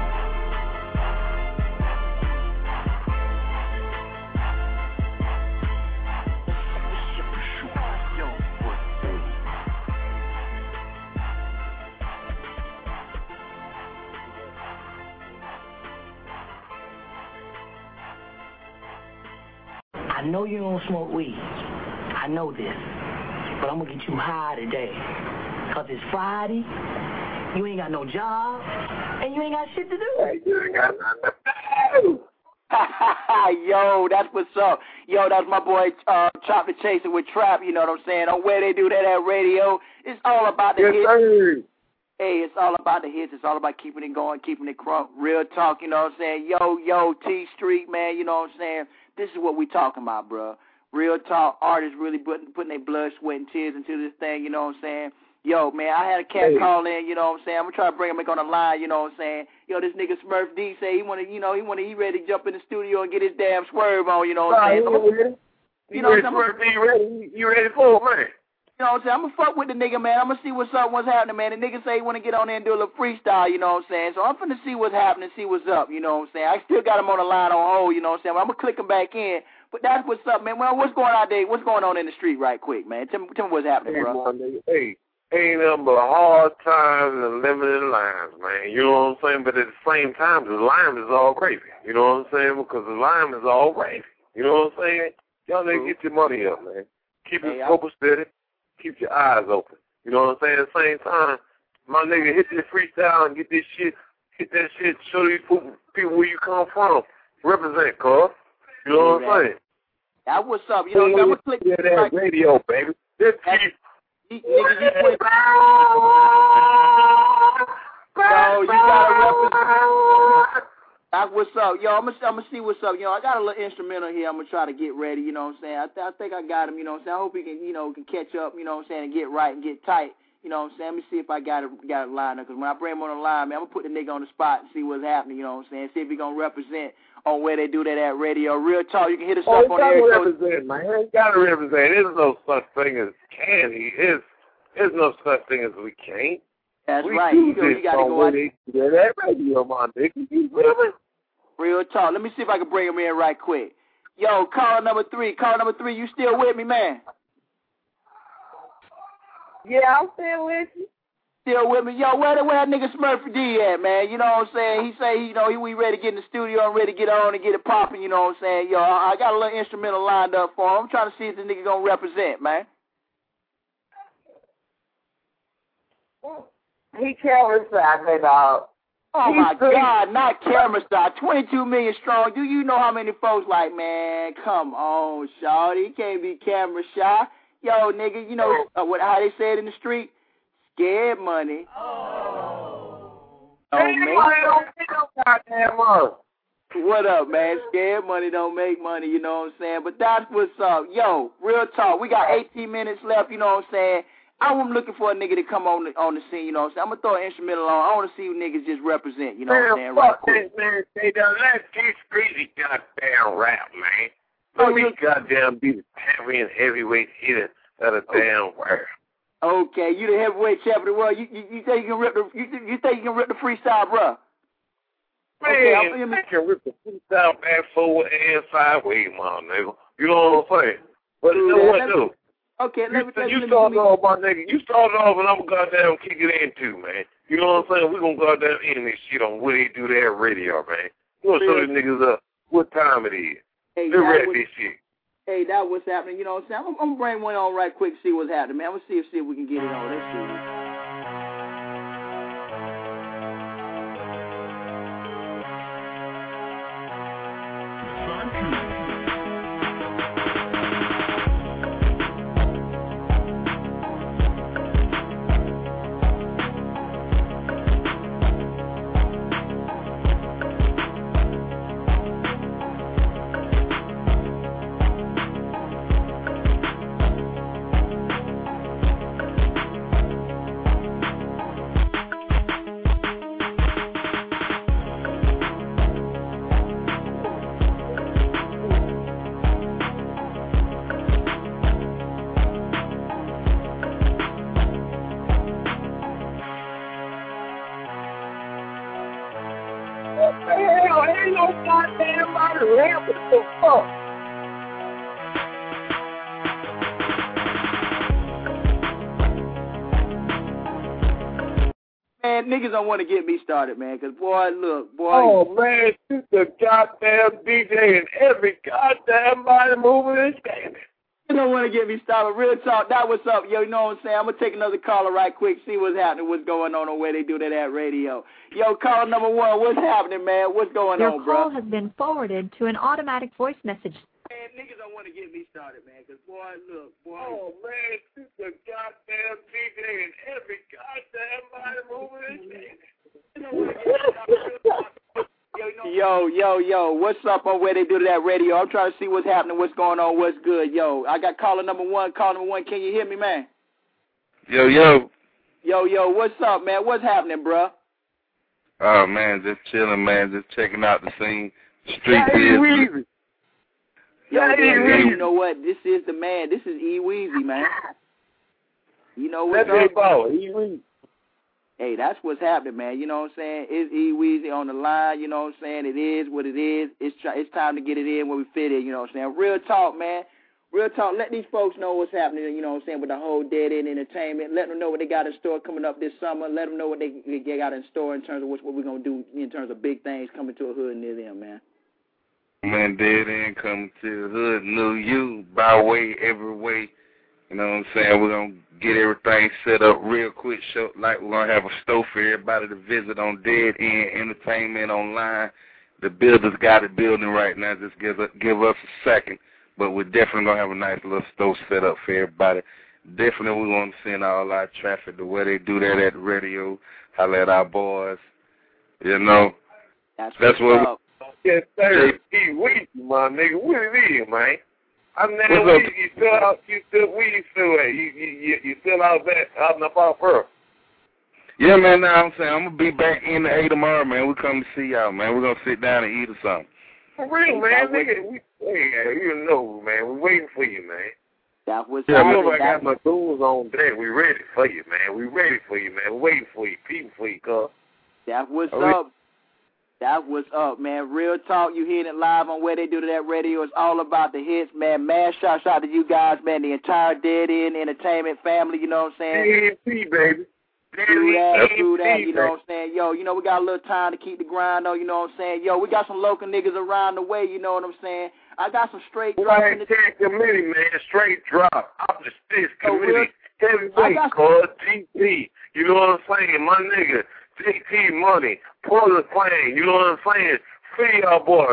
I know you don't smoke weed. I know this. But I'm gonna get you high today. Cause it's Friday, you ain't got no job, and you ain't got shit to do. You ain't got nothing to do. Yo, that's what's up. Yo, that's my boy Chop the Chaser with Trap, you know what I'm saying? On Where They Do That at Radio. It's all about the hits. Sir. Hey, it's all about the hits. It's all about keeping it going, keeping it crunk. Real talk, you know what I'm saying? Yo, T Street, man, you know what I'm saying? This is what we talking about, bro. Real talk. Artists really putting their blood, sweat, and tears into this thing, you know what I'm saying? Yo, man, I had a cat call in, you know what I'm saying? I'm going to try to bring him back on the line, you know what I'm saying? Yo, this nigga Smurf D say he ready to jump in the studio and get his damn swerve on, you know what I'm saying? You know, Smurf D ready? You ready for it, man? You know what I'm saying? I'm going to fuck with the nigga, man. I'm going to see what's up, what's happening, man. The nigga say he want to get on there and do a little freestyle, you know what I'm saying? So I'm finna see what's happening, see what's up, you know what I'm saying? I still got him on the line on hold, you know what I'm saying? But I'm going to click him back in. But that's what's up, man. Well, what's going on there? What's going on in the street right quick, man? Tell me what's happening, bro. Hey, ain't nothing but hard times and limited lines, man. You know what I'm saying? But at the same time, the lime is all gravy. You know what I'm saying? Because the lime is all gravy. You know what I'm saying? Y'all need to get your money up, man. Keep your focus steady. Keep your eyes open. You know what I'm saying? At the same time, my nigga, hit this freestyle and get this shit. Hit that shit. Show these people where you come from. Represent, cuz. You know what I'm saying? That's what's up. You know, I'm going to click that radio, baby. This kid. You gotta represent. That's what's up. Yo, I'm gonna see what's up. Yo, I got a little instrumental here. I'm gonna try to get ready. You know what I'm saying? I think I got him. You know what I'm saying? I hope he can, can catch up. You know what I'm saying? And get right and get tight. You know what I'm saying? Let me see if I got it lined up. Because when I bring him on the line, man, I'm going to put the nigga on the spot and see what's happening. You know what I'm saying? See if he going to represent on Where They Do That at Radio. Real talk. You can hit us up on there. Represent, man. He got to represent. There's no such thing as can he. There's no such thing as we can't. That's right. You got to go out there. That radio, my nigga. You feel me? Real talk. Let me see if I can bring him in right quick. Yo, caller number 3. Caller number 3, you still with me, man? Yeah, I'm still with you. Still with me. Yo, where that nigga Smurf D at, man? You know what I'm saying? He say, we ready to get in the studio and ready to get on and get it popping, you know what I'm saying? Yo, I got a little instrumental lined up for him. I'm trying to see if this nigga gonna represent, man. He can't recite me, dog. Oh, my God, not Camera Shy. 22 million strong. Do you know how many folks like, man, come on, shawty. You can't be Camera Shy. Yo, nigga, you know how they say it in the street? Scared money. What up, man? Scared money don't make money, you know what I'm saying? But that's what's up. Yo, real talk. We got 18 minutes left, you know what I'm saying? I'm looking for a nigga to come on the scene, you know what I'm saying? I'm going to throw an instrumental on. I want to see you niggas just represent, you know what I'm saying? Right quick. Man, they done let this crazy goddamn rap, man. Let me goddamn be the champion heavyweight hitter of the damn world. Okay, you the heavyweight champion of the world. You think you can rip the freestyle, bro? Man, okay, I can rip the freestyle back forward and sideways, my nigga. You know what I'm saying? But you know what, though? Okay, let me tell you. You started off, my nigga. You started off, and I'm gonna goddamn kick it in too, man. You know what I'm saying? We're gonna goddamn end this shit on what they do that radio, man. We're gonna show these niggas up what time it is. Hey, they're ready this shit. Hey, that what's happening. You know what I'm saying? I'm gonna bring one on right quick, see what's happening, man. I'm gonna see if we can get it on. Let's see. Man, niggas don't want to get me started, man, because, boy, look, boy. Oh, man, shoot the goddamn DJ and every goddamn body moving and standing. You don't want to get me started. Real talk, that what's up, yo, you know what I'm saying? I'm going to take another caller right quick, see what's happening, what's going on where they do that at radio. Yo, caller number one, what's happening, man? What's going on, bro? Your call has been forwarded to an automatic voice message. Man, niggas don't want to get me started, man, because, boy, look, boy. Oh, man, shoot the goddamn DJ and every goddamn body moving and standing. You don't want to get me started. Yo, what's up on where they do that radio? I'm trying to see what's happening, what's going on, what's good. Yo, I got caller number one. Caller number one, can you hear me, man? Yo. Yo, what's up, man? What's happening, bro? Oh, man, just chilling, man. Just checking out the scene. Street business. Yo, you know what? This is the man. This is E-Weezy, man. You know what's up? Hey, that's what's happening, man. You know what I'm saying? It's E-Weezy on the line. You know what I'm saying? It is what it is. It's time to get it in where we fit in. You know what I'm saying? Real talk, man. Real talk. Let these folks know what's happening, you know what I'm saying, with the whole Dead End Entertainment. Let them know what they got in store coming up this summer. Let them know what they got in store in terms of what we're going to do in terms of big things coming to a hood near them, man. Man, Dead End coming to the hood, new you, by way, every way. You know what I'm saying? We're going to get everything set up real quick. Like we're going to have a store for everybody to visit on Dead End Entertainment online. The builders got it building right now. Just give us a second. But we're definitely going to have a nice little store set up for everybody. Definitely we want to send all our traffic to where they do that at the radio. Holler at our boys. You know. That's what Yes, sir. We, my nigga, what it is, man? I'm now you still out and about first. Yeah, man, now I'm saying I'm gonna be back in the A tomorrow, man. We come to see y'all, man. We're gonna sit down and eat or something. For real, man, nigga, you know, man, we're waiting for you, man. That was I got my tools on deck. We ready for you, man. We ready for you, man. We're waiting for you, people for you, cuz. That was up. That was up, man. Real talk. You hearing it live on where they do that radio. It's all about the hits, man. Mad shout out to you guys, man. The entire Dead End Entertainment family, you know what I'm saying? DNP, baby. Do that, you know what I'm saying? Yo, you know, we got a little time to keep the grind on, you know what I'm saying? Yo, we got some local niggas around the way, you know what I'm saying? I got some straight drops in the committee, man. Straight drop. I'm the Sticks committee. Heavyweight called TP. You know what I'm saying? My nigga. JT Money, Portland Plain, you know what I'm saying? See y'all boy,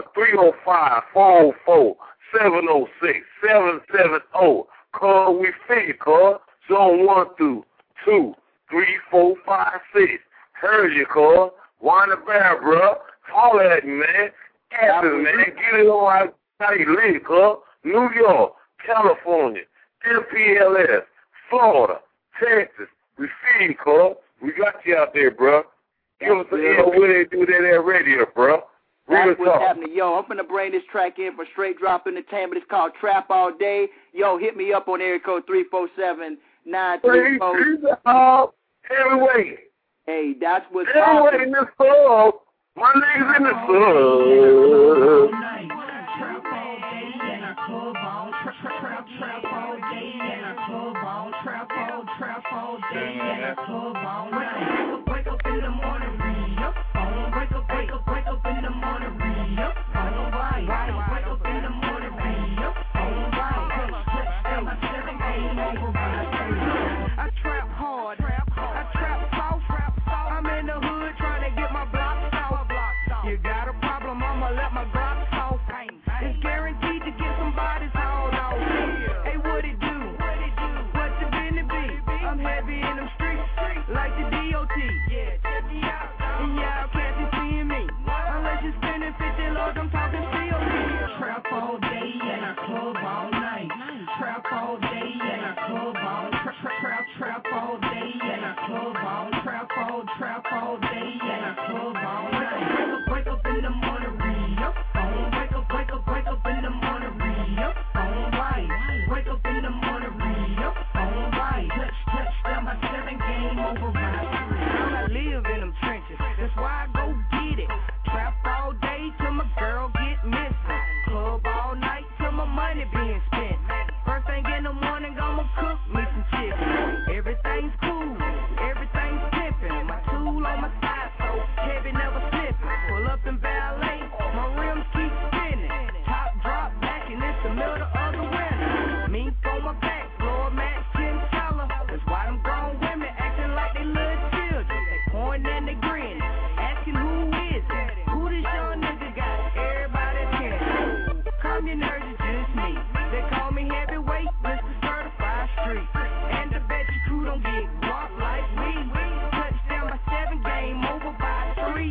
305-404-706-770. Call we figure, call. Zone 1 through 2, 3, 4, 5, 6. Heard you, call. Wind the bear, bro. Holler at me, man. Answer, man. Get it on how you live, call. New York, California, MPLS, Florida, Texas. We see you, call. We got you out there, bro. Give us an ear where they do that radio, bro. That's what's happening. Yo, I'm finna bring this track in for Straight Drop Entertainment. It's called Trap All Day. Yo, hit me up on area code 347-934. Heavyweight. Hey, that's what's Heavyweight in the club. My niggas in the club. Trap all day and I club on. Trap all day and I club on. Trap all day and I club on. Wake up in the morning, re-up. Wake up in the morning, re-up. Alright, wake up in the morning, re-up. Alright, touchdown, my 7 game over right. I trap hard, I trap soft. I'm in the hood trying to get my block soft. You got a problem, I'ma let my block soft. It's guaranteed to get somebody's hauled off. Hey, what it do? What's the business be? I'm heavy in them streets, like the DOT. Yeah, check me out. And y'all can't be seeing me unless you're spending 50 loads. I'm talking COD. Trap all day and I club all night. Trap all day and I club all. Trap all day and I club all. Trap all day and I club all night. Wake up in the morning, re-up. Wake up in the morning, re-up. Alright. Wake up in the morning, re-up. Alright. Touchdown by 7 game over right. I live in them trenches. That's why I go get it. Trap all day till my girl get missing. Club all night till my money being spent. First thing in the morning, I'ma cook me some chicken. Everything's cool, everything's pimping. My tool on my side, so heavy never slipping. Pull up in ballet, my rims keep spinning. Top drop back and it's the middle of the winter. Mink on my back, floor mat, chinchilla. That's why them grown women acting like they little children. They pointing and they grinning, asking who is it? Who this young nigga got? Everybody can. Come your nerds, it's just me. They call me heavyweight, Mr. Certified Street. And I bet you crew don't get guap like we. Touchdown by 7 game over by 3.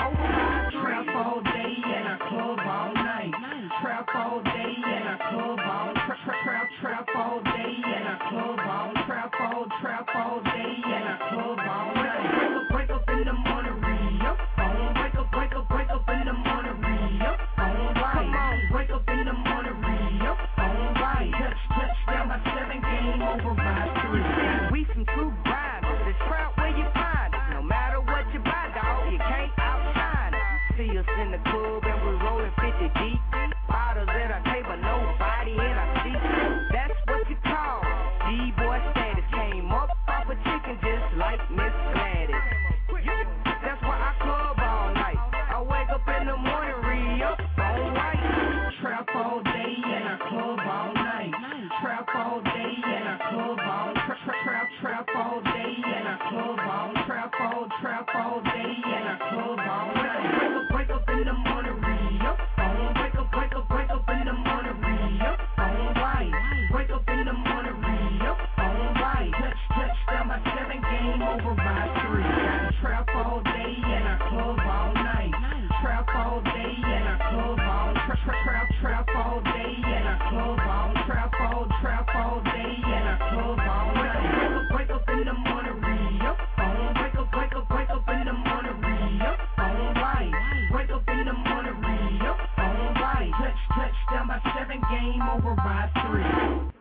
Trap all day and I club all night. Trap all day and I club all. Trap all day and I club all. Trap all day and I club all night. Wake up in the morning, re-up. Wake up in the morning, re-up. Alright. Wake up in the morning, re-up. Alright. Touchdown by 7 game over by 3. We some true grinders. This crowd where you find us. No matter what you buy, dog, you can't outshine us. See us in the club and we're rolling 50 deep. Bottles at our table, nobody in our seat. That's what you call D-boy status. Came up off a chicken just like Miss Gladys. That's why I club all night. I wake up in the morning, re-up on white. Trap all day and I club all night. Trap all day and I club all. Trap all day and I club all. Trap all day and I club all night. Wake up in the morning, re-up. Wake up in the morning, re-up. Alright. Wake up in the morning, re-up. Alright. Touchdown by 7 game over by 3. Trap all day and I club all night. Trap all day and I club all. Trap all day and I club all. Trap all day and I club all night. Wake up in the morning, re-up. Wake up in the morning, re-up. Alright. Wake up in the morning, re-up. Alright. Touchdown by 7 game over by 3.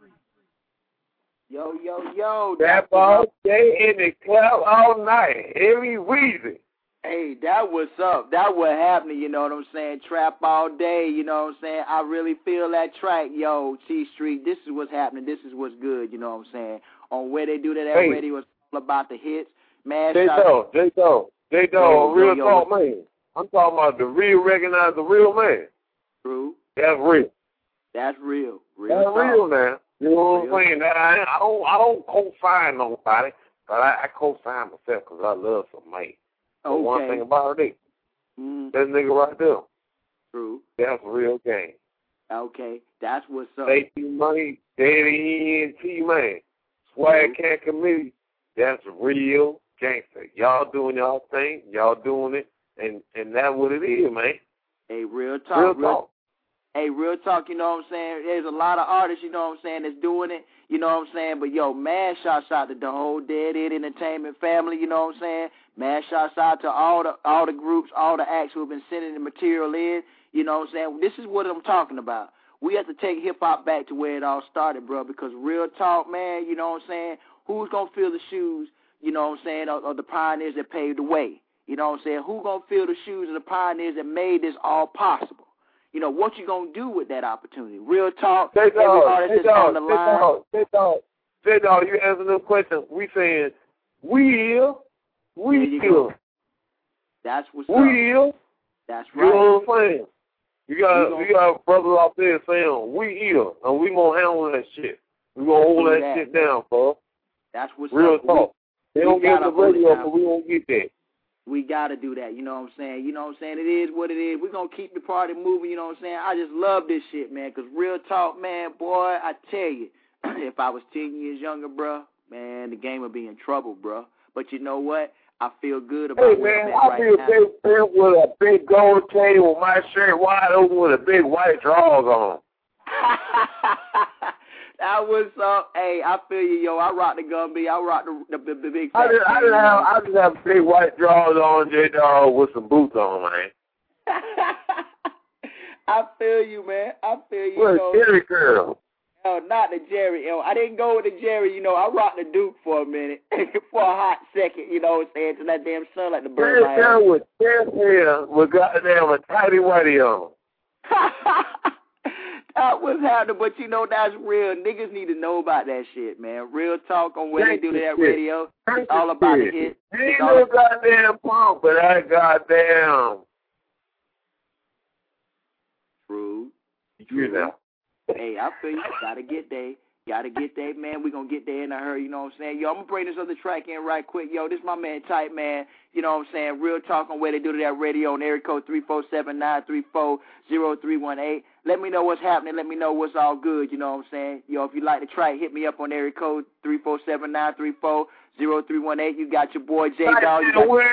Yo. Trap all day in the club all night. Every Weezy. Hey, that what's up. That what happening, you know what I'm saying? Trap all day, you know what I'm saying? I really feel that track, yo, T Street. This is what's happening. This is what's good, you know what I'm saying? On where they do that already was all about the hits. Man, J-Dog, real talk, man. I'm talking about the real, recognize the real man. True. That's real. That's real. That's real, man. You know what I'm saying? I don't co-sign nobody, but I co-sign myself because I love some man. But one thing about it, that nigga right there. True. That's a real game. Okay, that's what's up. State money, Daddy ENT, man. Swag Cat Committee, that's real gangster. Y'all doing y'all thing, y'all doing it, and that's what it is, man. Hey, real talk. Hey, real talk, you know what I'm saying? There's a lot of artists, you know what I'm saying, that's doing it, you know what I'm saying? But, yo, mad shouts out to the whole Dead End Entertainment family, you know what I'm saying? Mad shouts out to all the groups, all the acts who have been sending the material in, you know what I'm saying? This is what I'm talking about. We have to take hip-hop back to where it all started, bro, because real talk, man, you know what I'm saying? Who's going to fill the shoes, you know what I'm saying, of the pioneers that paved the way? You know what I'm saying? Who's going to fill the shoes of the pioneers that made this all possible? You know, what you going to do with that opportunity? Real talk, every artist that's on the line. J-Dog, you answer the question. We saying, we here. That's what's up. That's right. You know what I'm saying? You got brothers out there saying, we here, and we going to handle that shit. We going to hold that shit down, bro. That's what's real up. Talk. They don't get the radio, but we won't get that. We got to do that, you know what I'm saying? You know what I'm saying? It is what it is. We're going to keep the party moving, you know what I'm saying? I just love this shit, man, because real talk, man, boy, I tell you, if I was 10 years younger, bro, man, the game would be in trouble, bro. But you know what? I feel good about where I'm at right now. Hey, man, I feel big with a big gold chain with my shirt wide open with a big white drawers on. That was hey, I feel you, yo. I rock the Gumby. I rock the big. I just have big white drawers on, J-Dog, with some boots on, man. I feel you, man. I feel you. What a Jerry girl. Oh, not the Jerry. I didn't go with the Jerry. You know, I rocked the Duke for a minute, for a hot second. You know what I'm saying? To that damn sun like the bird. Jerry with hair with goddamn a tighty whitey on. That was happening, but you know that's real. Niggas need to know about that shit, man. Real talk on what they do to that radio. It's all about the hit. He ain't no goddamn punk, but that goddamn. True. You know. Hey, I feel you. Gotta get there, man. We gonna get there in a hurry, you know what I'm saying? Yo, I'm gonna bring this other track in right quick. Yo, this my man Type, man. You know what I'm saying? Real talk on where they do to that radio on area code 347-934-0318. Let me know what's happening. Let me know what's all good, you know what I'm saying? Yo, if you like the track, hit me up on area code 347-934-0318. You got your boy J-Dog.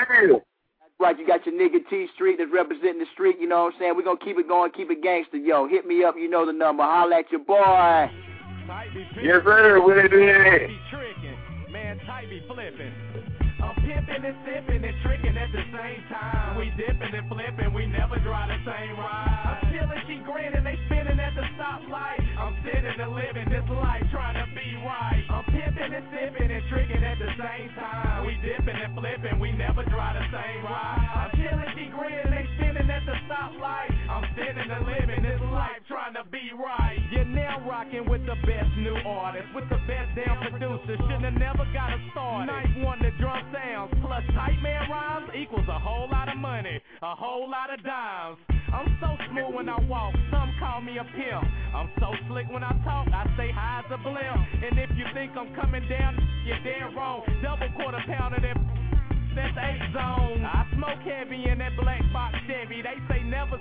Right, you got your nigga T-Street that's representing the street, you know what I'm saying? We're going to keep it going, keep it gangster. Yo, hit me up, you know the number. Holla at your boy. Yes, sir. What they doing? Man, Type be flipping. I'm pimping and sipping and tricking at the same time. We dipping and flipping, we never drive the same ride. I'm chilling, she grinning, they spinning at the stoplight. I'm sitting and living this life, trying to be right. I'm pimping and sipping and tricking at the same time. We dipping and flipping, we never drive the same ride. I'm chilling, she grinning, they spinning at the stoplight. I'm sitting and living this life, trying to be right. You're now rocking with the best new artist, with the best damn producer. Shouldn't have never got a start. Night one, the drum sounds plus Type Man rhymes equals a whole lot of money, a whole lot of dimes. I'm so smooth when I walk, some call me a pimp. I'm so slick when I talk, I say high as a blimp. And if you think I'm coming down, you're damn wrong. Double quarter pounder that that's 8 zone. I smoke heavy in that black box Chevy. They say never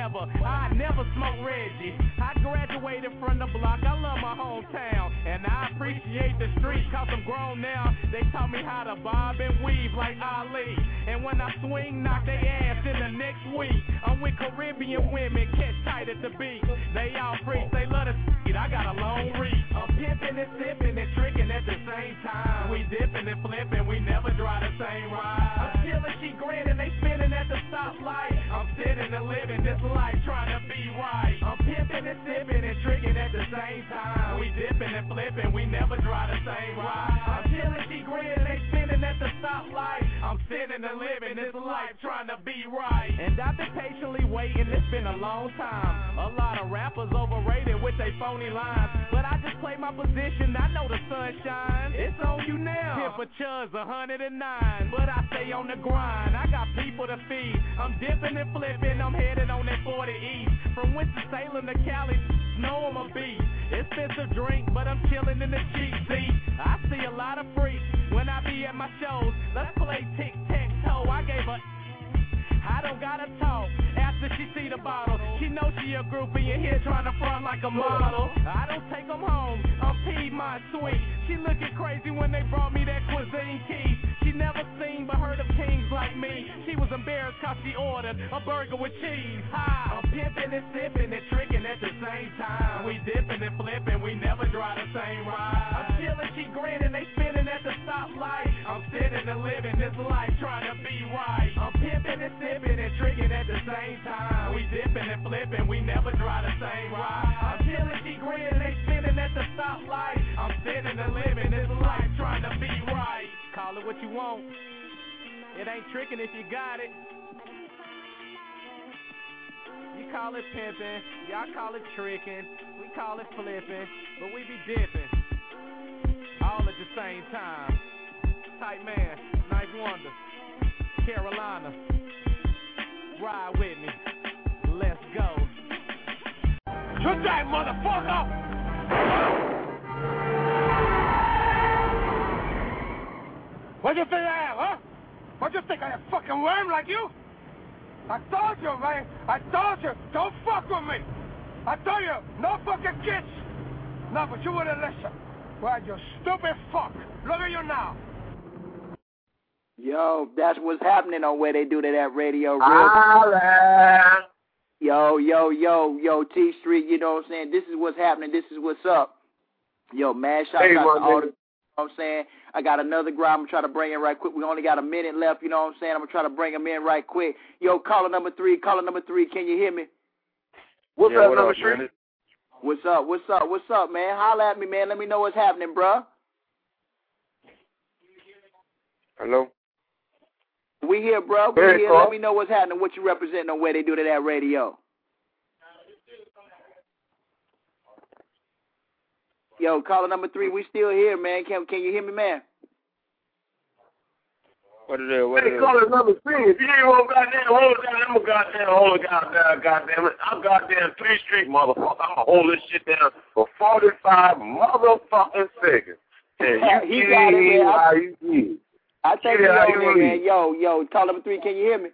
I never smoke Reggie. I graduated from the block, I love my hometown. And I appreciate the street, cause I'm grown now. They taught me how to bob and weave like Ali. And when I swing, knock they ass in the next week. I'm with Caribbean women, catch tight at the beat. They all preach, they love the shit, I got a long reach. I'm pimping and sipping and tricking at the same time. We dipping and flipping, we never drive the same ride. I'm chilling, she grinning, they spinning at the stoplight. I'm sitting and living this life, trying to be right. I'm pimping and sipping and tricking at the same time. We dipping and flipping, we never drive the same ride. I'm chilling, she grinning, they spinning at the stoplight. I'm sitting and living this life, trying to be right. And I've been patiently waiting, it's been a long time. A lot of rappers overrated with their phony lines. But I just play my position, I know the sun shines. It's on you now. Temperature's 109, but I stay on the grind. I got people to feed. I'm dipping and flipping, I'm headed on that 40 East. From Winston-Salem to Cali, know I'm a beast. Expensive drink, but I'm chilling in the cheap seat. I see a lot of freaks when I be at my shows. Let's play tic-tac-toe. low. I gave her. I don't gotta talk after she see the bottle. She know she a groupie in here trying to front like a model. I don't take them home, I'm Piedmont sweet. She looking crazy when they brought me that cuisine key. She never seen but heard of kings like me. She was embarrassed cause she ordered a burger with cheese. Hi, I'm pimping and sipping and tricking at the same time. We dipping and flipping, we never drive the same ride. I'm chilling, she grinning, they spinning at the stoplight. I'm sitting and living this life trying to be right. I'm pimping and sipping and tricking at the same time. We dipping and flipping, we never drive the same ride. I'm chilling, she grinning, they spinning at the stoplight. I'm sitting and living this life trying to be right. Call it what you want. It ain't tricking if you got it. You call it pimping, y'all call it tricking, we call it flipping, but we be dipping. All at the same time. Tight man, Ninth Wonder, Carolina. Ride with me. Let's go. Good day, motherfucker! What do you think I am, huh? What do you think I am, fucking worm like you? I told you, man. I told you, don't fuck with me. I told you, no fucking kids. No, but you wouldn't listen. Well, you stupid fuck. Look at you now. Yo, that's what's happening on Where They Do That at Radio. Yo, T Street, you know what I'm saying? This is what's happening. This is what's up. Yo, mad shout out to all the, you know what I'm saying? I got another guy I'm going to try to bring in right quick. We only got a minute left, you know what I'm saying? I'm going to try to bring him in right quick. Yo, caller number three, can you hear me? What's up, number three? What's up, man? Holla at me, man. Let me know what's happening, bruh. Hello? We here, bro. We here. Let me know what's happening, what you representing on Where They Do That at Radio. Yo, caller number three, we still here, man. Can you hear me, man? What is it? Hey, caller number three. If you ain't want goddamn hold it down, I'm a goddamn it. I'm goddamn 3 Street, motherfucker. I'm gonna hold this shit down for 45 motherfucking seconds. And you got it, man. How you feel? I take it over there, man. Yo, call number three, can you hear me?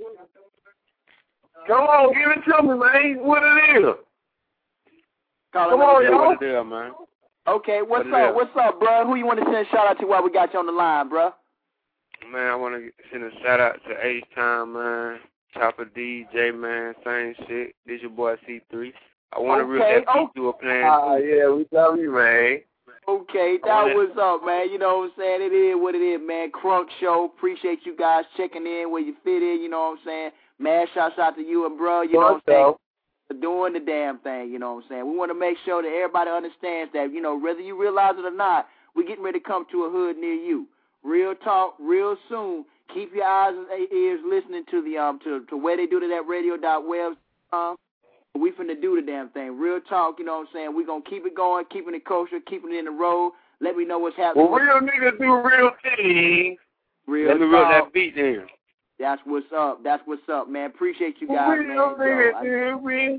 Come on, give it to me, man. What it is? Come on, yo. What it is, man? Okay, what's up, bro? Who you want to send a shout out to while we got you on the line, bro? Man, I want to send a shout out to H-Time, man. Chopper DJ, man. Same shit. This your boy C3. I want to really do a plan. Yeah, we love you, man. Okay, that was up, man. You know what I'm saying? It is what it is, man. Crunk Show. Appreciate you guys checking in where you fit in, you know what I'm saying? Mad shouts out to you and bro, you know what I'm saying? For doing the damn thing, you know what I'm saying? We want to make sure that everybody understands that, you know, whether you realize it or not, we're getting ready to come to a hood near you. Real talk, real soon. Keep your eyes and ears listening to the to Where They Do That radio.web.com. We finna do the damn thing. Real talk, you know what I'm saying? We're going to keep it going, keeping it kosher, keeping it in the road. Let me know what's happening. Well, real niggas do real things. Let me roll that beat there. That's what's up, man. Appreciate you guys, man. Real niggas do real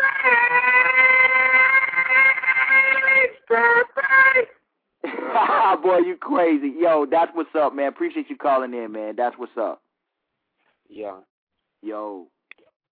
things. Boy, you crazy. Yo, that's what's up, man. Appreciate you calling in, man. That's what's up. Yeah. Yo.